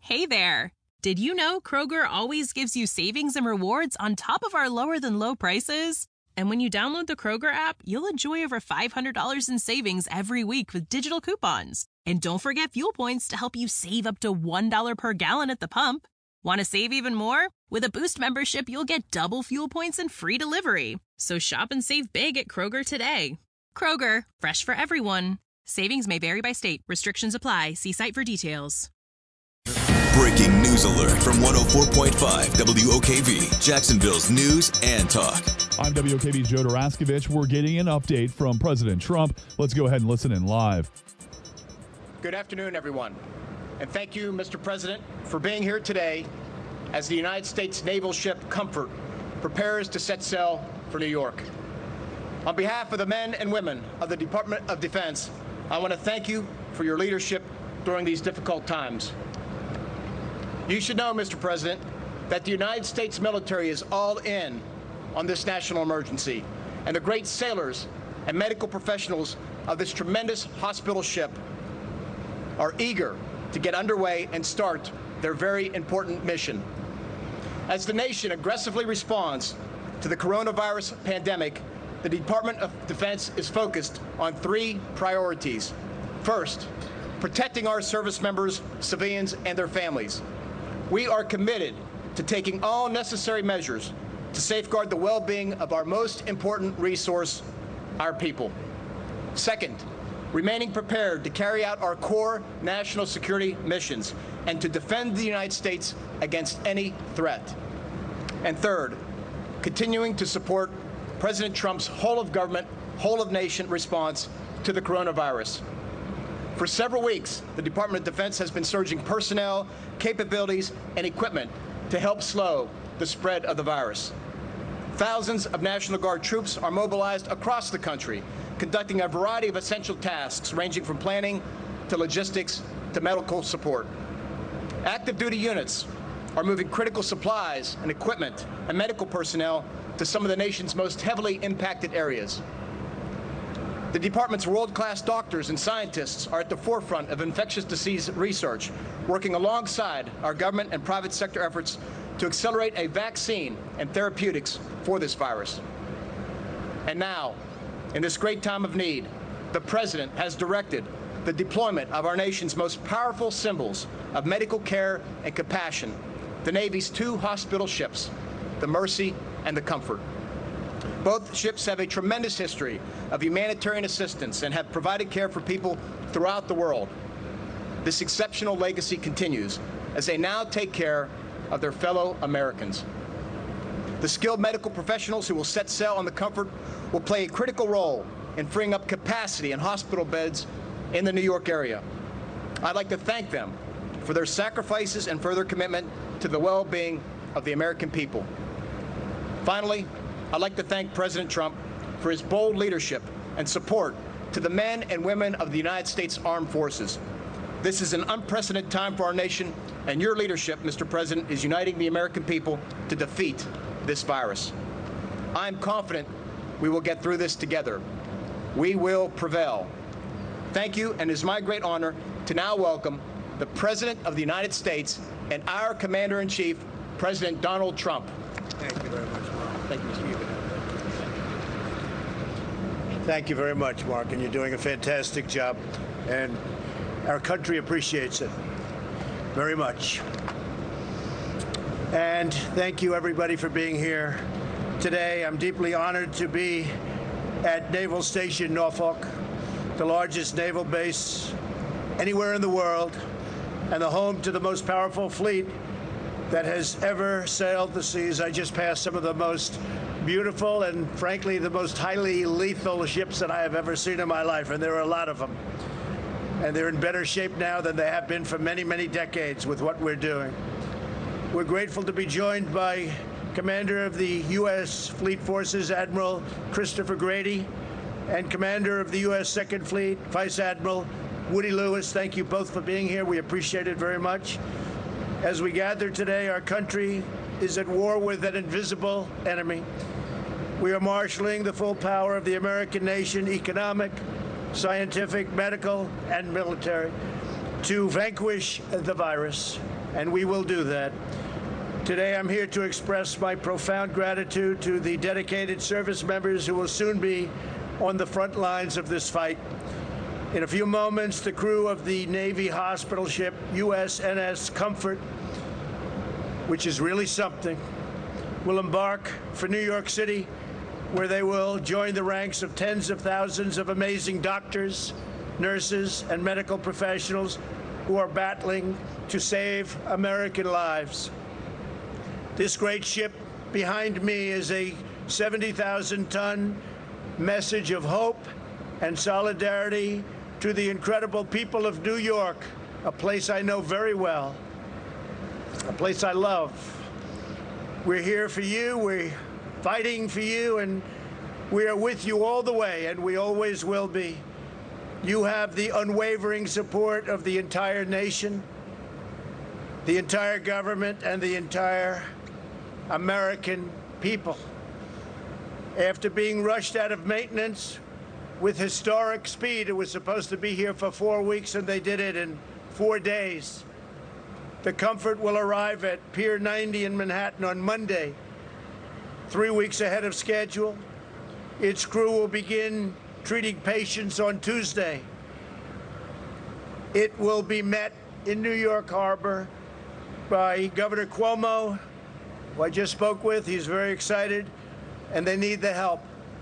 Hey there! Did you know Kroger always gives you savings and rewards on top of our lower-than-low prices? And when you download the Kroger app, you'll enjoy over $500 in savings every week with digital coupons. And don't forget fuel points to help you save up to $1 per gallon at the pump. Want to save even more? With a Boost membership, you'll get double fuel points and free delivery. So shop and save big at Kroger today. Kroger, fresh for everyone. Savings may vary by state. Restrictions apply. See site for details. Breaking news alert from 104.5 WOKV, Jacksonville's news and talk. I'm WOKV's Joe Daraskovich. We're getting an update from President Trump. Let's go ahead and listen in live. Good afternoon, everyone. And thank you, Mr. President, for being here today as the United States naval ship Comfort prepares to set sail for New York. On behalf of the men and women of the Department of Defense, I want to thank you for your leadership during these difficult times. You should know, Mr. President, that the United States military is all in on this national emergency, and the great sailors and medical professionals of this tremendous hospital ship are eager to get underway and start their very important mission. As the nation aggressively responds to the coronavirus pandemic, the Department of Defense is focused on three priorities. First, protecting our service members, civilians, and their families. We are committed to taking all necessary measures to safeguard the well-being of our most important resource, our people. Second, remaining prepared to carry out our core national security missions and to defend the United States against any threat. And third, continuing to support President Trump's whole-of-government, whole-of-nation response to the coronavirus. For several weeks, the Department of Defense has been surging personnel, capabilities, and equipment to help slow the spread of the virus. Thousands of National Guard troops are mobilized across the country, conducting a variety of essential tasks ranging from planning to logistics to medical support. Active duty units are moving critical supplies and equipment and medical personnel to some of the nation's most heavily impacted areas. The department's world-class doctors and scientists are at the forefront of infectious disease research, working alongside our government and private sector efforts to accelerate a vaccine and therapeutics for this virus. And now, in this great time of need, the President has directed the deployment of our nation's most powerful symbols of medical care and compassion, the Navy's two hospital ships, the Mercy and the Comfort. Both ships have a tremendous history of humanitarian assistance and have provided care for people throughout the world. This exceptional legacy continues as they now take care of their fellow Americans. The skilled medical professionals who will set sail on the Comfort will play a critical role in freeing up capacity in hospital beds in the New York area. I'd like to thank them for their sacrifices and for their commitment to the well-being of the American people. Finally, I'd like to thank President Trump for his bold leadership and support to the men and women of the United States Armed Forces. This is an unprecedented time for our nation, and your leadership, Mr. President, is uniting the American people to defeat this virus. I'm confident we will get through this together. We will prevail. Thank you, and it is my great honor to now welcome the President of the United States and our Commander-in-Chief, President Donald Trump. Thank you very much, Mark. Thank you, Mr. Speaker. Thank you very much, Mark, and you're doing a fantastic job, and our country appreciates it very much. And thank you, everybody, for being here today. I'm deeply honored to be at Naval Station Norfolk, the largest naval base anywhere in the world, and the home to the most powerful fleet that has ever sailed the seas. I just passed some of the most beautiful and, frankly, the most highly lethal ships that I have ever seen in my life, and there are a lot of them. And they're in better shape now than they have been for many, many decades with what we're doing. We're grateful to be joined by Commander of the U.S. Fleet Forces, Admiral Christopher Grady, and Commander of the U.S. Second Fleet, Vice Admiral Woody Lewis. Thank you both for being here. We appreciate it very much. As we gather today, our country is at war with an invisible enemy. We are marshaling the full power of the American nation, economic, scientific, medical, and military, to vanquish the virus, and we will do that. Today, I'm here to express my profound gratitude to the dedicated service members who will soon be on the front lines of this fight. In a few moments, the crew of the Navy hospital ship USNS Comfort, which is really something, will embark for New York City, where they will join the ranks of tens of thousands of amazing doctors, nurses, and medical professionals who are battling to save American lives. This great ship behind me is a 70,000-ton message of hope and solidarity to the incredible people of New York, a place I know very well, a place I love. We're here for you, we're fighting for you, and we are with you all the way, and we always will be. You have the unwavering support of the entire nation, the entire government, and the entire American people. After being rushed out of maintenance with historic speed, it was supposed to be here for 4 weeks, and they did it in 4 days. The Comfort will arrive at Pier 90 in Manhattan on Monday, 3 weeks ahead of schedule. Its crew will begin treating patients on Tuesday. It will be met in New York Harbor by Governor Cuomo, who I just spoke with. He's very excited, and they need the help.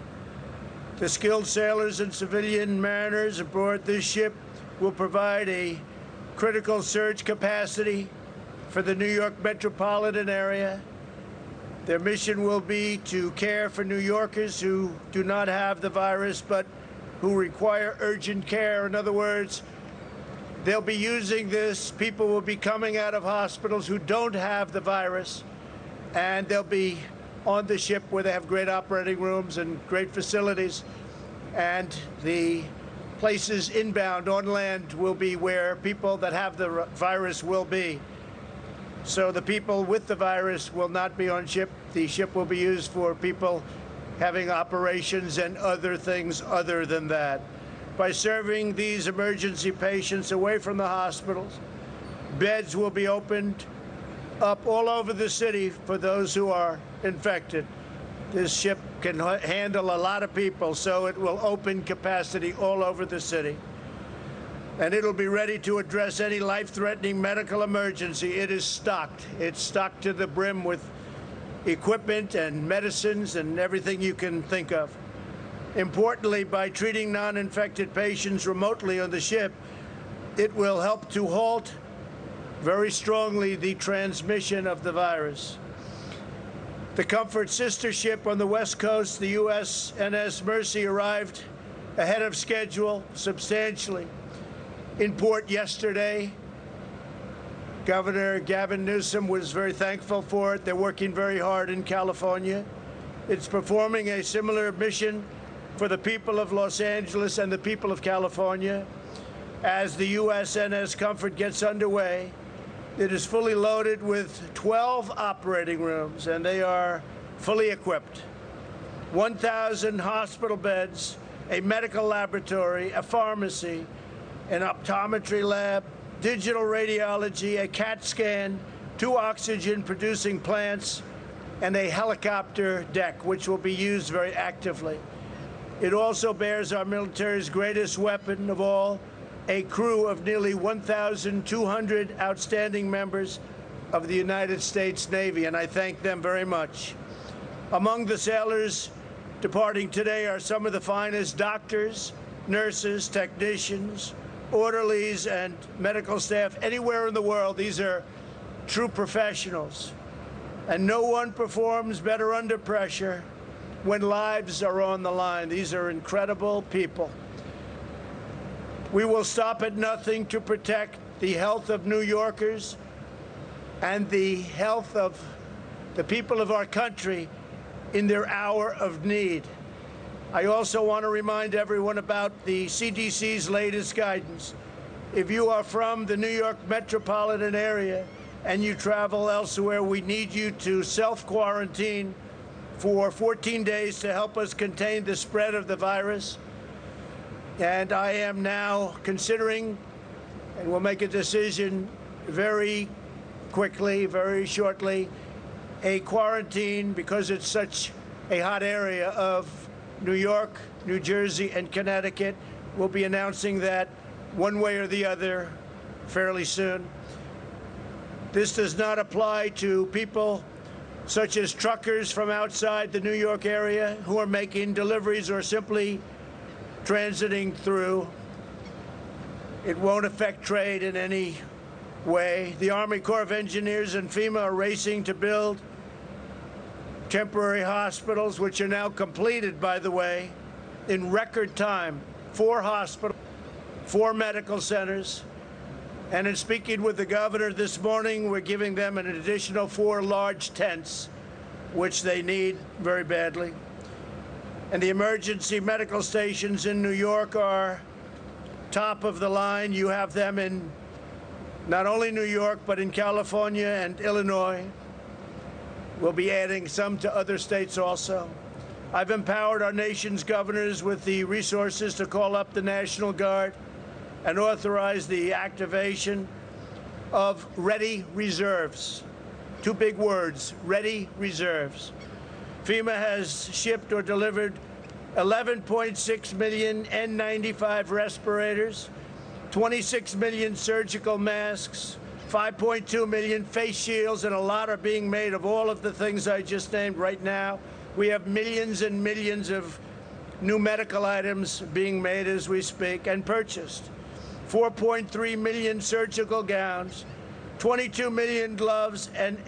The skilled sailors and civilian mariners aboard this ship will provide a critical surge capacity for the New York metropolitan area. Their mission will be to care for New Yorkers who do not have the virus but who require urgent care. In other words, they'll be using this. People will be coming out of hospitals who don't have the virus, and they'll be on the ship where they have great operating rooms and great facilities. And the places inbound on land will be where people that have the virus will be. So the people with the virus will not be on ship. The ship will be used for people having operations and other things other than that. By serving these emergency patients away from the hospitals, beds will be opened up all over the city for those who are infected. This ship can handle a lot of people, so it will open capacity all over the city. And it'll be ready to address any life-threatening medical emergency. It is stocked. It's stocked to the brim with equipment and medicines and everything you can think of. Importantly, by treating non-infected patients remotely on the ship, it will help to halt very strongly the transmission of the virus. The Comfort sister ship on the West Coast, the USNS Mercy, arrived ahead of schedule substantially in port yesterday. Governor Gavin Newsom was very thankful for it. They're working very hard in California. It's performing a similar mission for the people of Los Angeles and the people of California. As the USNS Comfort gets underway, it is fully loaded with 12 operating rooms, and they are fully equipped. 1,000 hospital beds, a medical laboratory, a pharmacy, an optometry lab, digital radiology, a CAT scan, 2 oxygen-producing plants, and a helicopter deck, which will be used very actively. It also bears our military's greatest weapon of all, a crew of nearly 1,200 outstanding members of the United States Navy, and I thank them very much. Among the sailors departing today are some of the finest doctors, nurses, technicians, orderlies, and medical staff anywhere in the world. These are true professionals, and no one performs better under pressure when lives are on the line. These are incredible people. We will stop at nothing to protect the health of New Yorkers and the health of the people of our country in their hour of need. I also want to remind everyone about the CDC's latest guidance. If you are from the New York metropolitan area and you travel elsewhere, we need you to self-quarantine for 14 days to help us contain the spread of the virus. And I am now considering and we'll make a decision very quickly, very shortly, a quarantine, because it's such a hot area, of New York, New Jersey, and Connecticut. We'll be announcing that one way or the other fairly soon. This does not apply to people such as truckers from outside the New York area who are making deliveries or simply transiting through. It won't affect trade in any way. The Army Corps of Engineers and FEMA are racing to build temporary hospitals, which are now completed, by the way, in record time. 4 hospitals, 4 medical centers. And in speaking with the governor this morning, we're giving them an additional 4 large tents, which they need very badly. And the emergency medical stations in New York are top of the line. You have them in not only New York, but in California and Illinois. We'll be adding some to other states also. I've empowered our nation's governors with the resources to call up the National Guard and authorize the activation of ready reserves. 2 big words, ready reserves. FEMA has shipped or delivered 11.6 million N95 respirators, 26 million surgical masks, 5.2 million face shields, and a lot are being made of all of the things I just named right now. We have millions and millions of new medical items being made as we speak and purchased. 4.3 million surgical gowns, 22 million gloves, and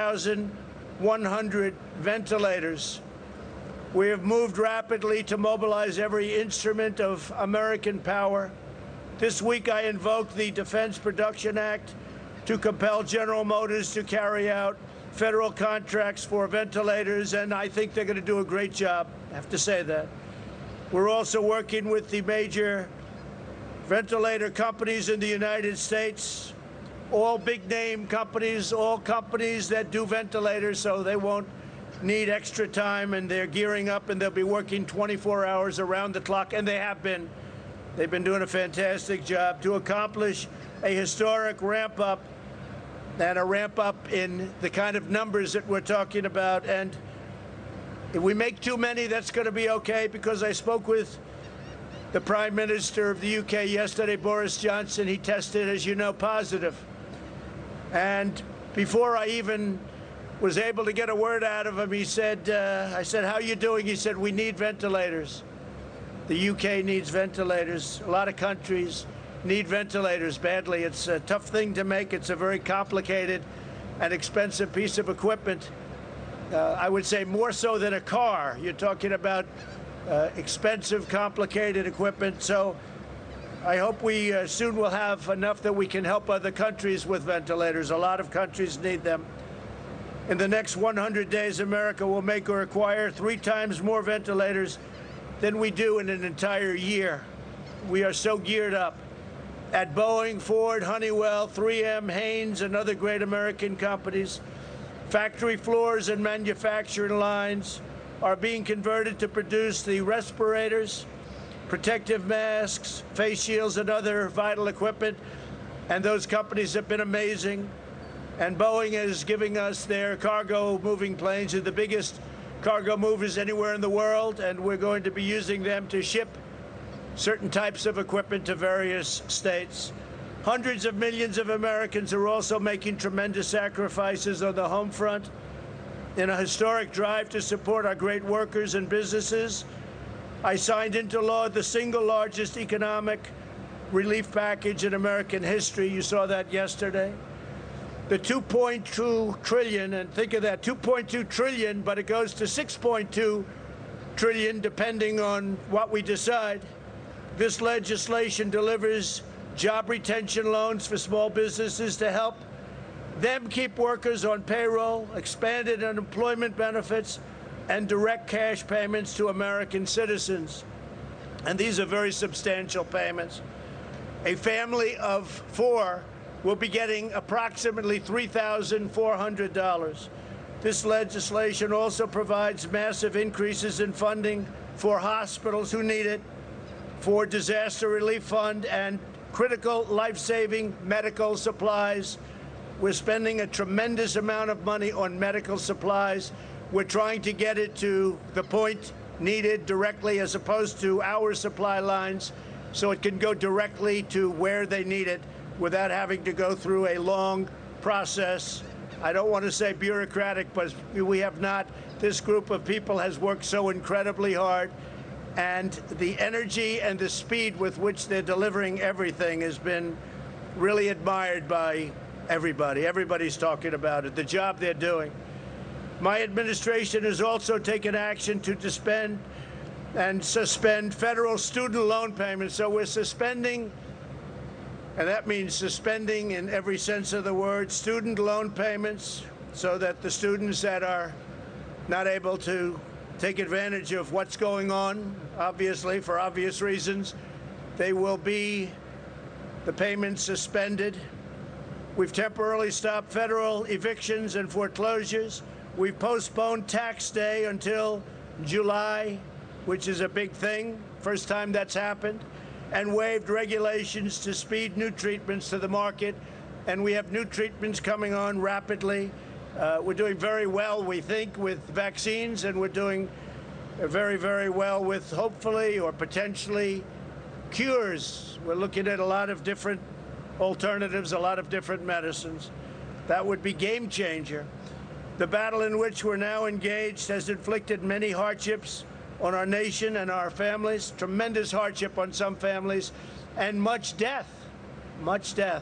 8,100 ventilators. We have moved rapidly to mobilize every instrument of American power. This week I invoked the Defense Production Act to compel General Motors to carry out federal contracts for ventilators, and I think they're going to do a great job. I have to say that. We're also working with the major ventilator companies in the United States, all big-name companies, all companies that do ventilators, so they won't need extra time, and they're gearing up, and they'll be working 24 hours around the clock, and they have been. They've been doing a fantastic job to accomplish a historic ramp-up, and a ramp-up in the kind of numbers that we're talking about. And if we make too many, that's going to be okay, because I spoke with the Prime Minister of the UK yesterday, Boris Johnson. He tested, as you know, positive. And before I even was able to get a word out of him, he said, I said, how are you doing? He said, we need ventilators. The UK needs ventilators. A lot of countries need ventilators badly. It's a tough thing to make. It's a very complicated and expensive piece of equipment. I would say more so than a car. You're talking about expensive, complicated equipment. So I hope we soon will have enough that we can help other countries with ventilators. A lot of countries need them. In the next 100 days, America will make or acquire 3 times more ventilators than we do in an entire year. We are so geared up. At Boeing, Ford, Honeywell, 3M, Haynes, and other great American companies, factory floors and manufacturing lines are being converted to produce the respirators, protective masks, face shields, and other vital equipment. And those companies have been amazing. And Boeing is giving us their cargo moving planes. They're the biggest cargo movers anywhere in the world, and we're going to be using them to ship certain types of equipment to various states. Hundreds of millions of Americans are also making tremendous sacrifices on the home front in a historic drive to support our great workers and businesses. I signed into law the single largest economic relief package in American history. You saw that yesterday. The $2.2 trillion, and think of that, $2.2 trillion, but it goes to $6.2 trillion depending on what we decide. This legislation delivers job retention loans for small businesses to help them keep workers on payroll, expanded unemployment benefits, and direct cash payments to American citizens. And these are very substantial payments. A family of 4 will be getting approximately $3,400. This legislation also provides massive increases in funding for hospitals who need it, for disaster relief fund, and critical life-saving medical supplies. We're spending a tremendous amount of money on medical supplies. We're trying to get it to the point needed directly as opposed to our supply lines, so it can go directly to where they need it without having to go through a long process. I don't want to say bureaucratic, but we have not. This group of people has worked so incredibly hard, and the energy and the speed with which they're delivering everything has been really admired by everybody. Everybody's talking about it, the job they're doing. My administration has also taken action to suspend federal student loan payments. So we're suspending, and that means suspending in every sense of the word, student loan payments so that the students that are not able to take advantage of what's going on, obviously, for obvious reasons, the payments suspended. We've temporarily stopped federal evictions and foreclosures. We've postponed tax day until July, which is a big thing, first time that's happened, and waived regulations to speed new treatments to the market. And we have new treatments coming on rapidly. We're doing very well, we think, with vaccines, and we're doing very, very well with hopefully or potentially cures. We're looking at a lot of different alternatives, a lot of different medicines. That would be game changer. The battle in which we're now engaged has inflicted many hardships on our nation and our families, tremendous hardship on some families, and much death, much death.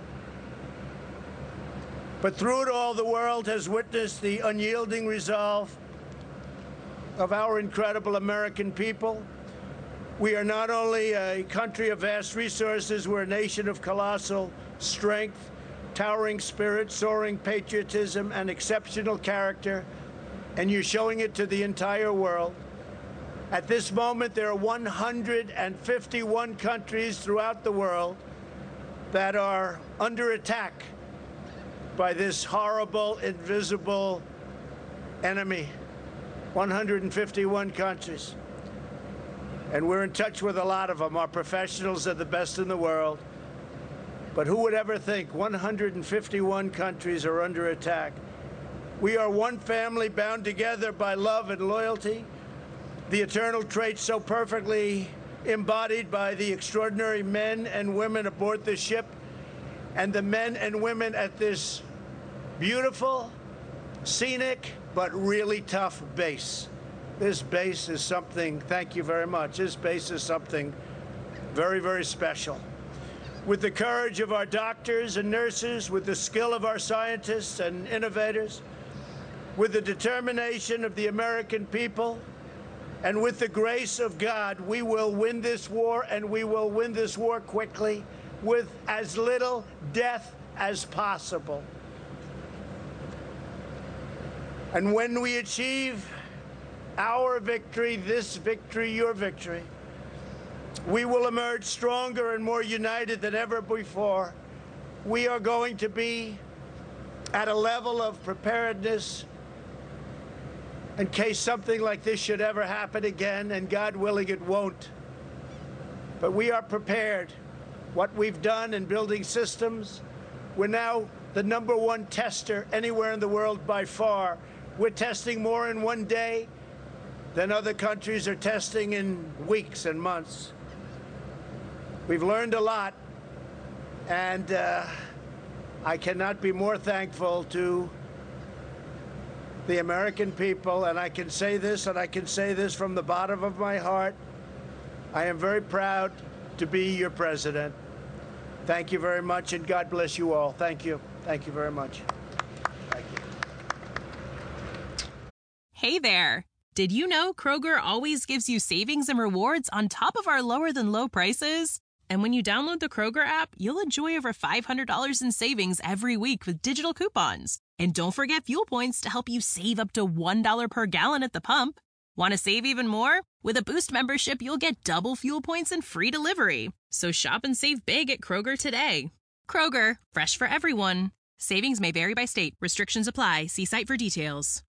But through it all, the world has witnessed the unyielding resolve of our incredible American people. We are not only a country of vast resources, we're a nation of colossal strength, towering spirit, soaring patriotism, and exceptional character, and you're showing it to the entire world. At this moment, there are 151 countries throughout the world that are under attack by this horrible, invisible enemy. 151 countries. And we're in touch with a lot of them. Our professionals are the best in the world. But who would ever think 151 countries are under attack? We are one family bound together by love and loyalty, the eternal traits so perfectly embodied by the extraordinary men and women aboard the ship and the men and women at this beautiful, scenic, but really tough base. This base is something, thank you very much, this base is something very, very special. With the courage of our doctors and nurses, with the skill of our scientists and innovators, with the determination of the American people, and with the grace of God, we will win this war, and we will win this war quickly with as little death as possible. And when we achieve our victory, this victory, your victory, we will emerge stronger and more united than ever before. We are going to be at a level of preparedness in case something like this should ever happen again, and God willing it won't. But we are prepared. What we've done in building systems, we're now the #1 tester anywhere in the world by far. We're testing more in one day than other countries are testing in weeks and months. We've learned a lot, and I cannot be more thankful to the American people, and I can say this, and I can say this from the bottom of my heart. I am very proud to be your president. Thank you very much, and God bless you all. Thank you. Thank you very much. Thank you. Hey there. Did you know Kroger always gives you savings and rewards on top of our lower-than-low prices? And when you download the Kroger app, you'll enjoy over $500 in savings every week with digital coupons. And don't forget fuel points to help you save up to $1 per gallon at the pump. Want to save even more? With a Boost membership, you'll get double fuel points and free delivery. So shop and save big at Kroger today. Kroger, fresh for everyone. Savings may vary by state. Restrictions apply. See site for details.